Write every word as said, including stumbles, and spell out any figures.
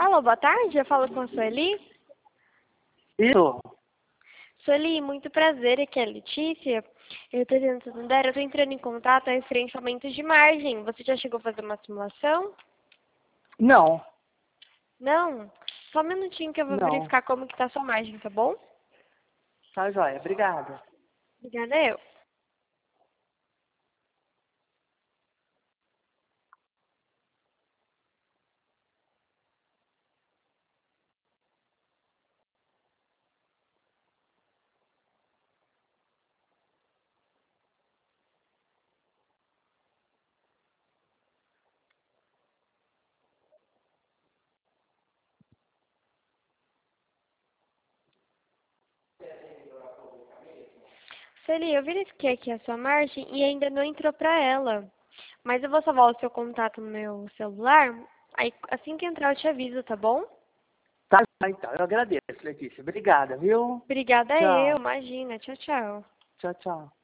Alô, boa tarde, eu falo com a Sueli. Isso. Sueli, muito prazer, aqui é a Letícia. Eu tô dentro do Santander, eu tô entrando em contato a referente a aumentos de margem. Você já chegou a fazer uma simulação? Não, Não? Só um minutinho que eu vou não. verificar como que tá a sua margem, tá bom? Tá joia, obrigada. Obrigada eu. Sueli, eu verifiquei aqui a sua margem e ainda não entrou pra ela. Mas eu vou salvar o seu contato no meu celular. Aí assim que entrar eu te aviso, tá bom? Tá joia, então. Eu agradeço, Letícia. Obrigada, viu? Obrigada eu, Tchau. imagina. Tchau, tchau. Tchau, tchau.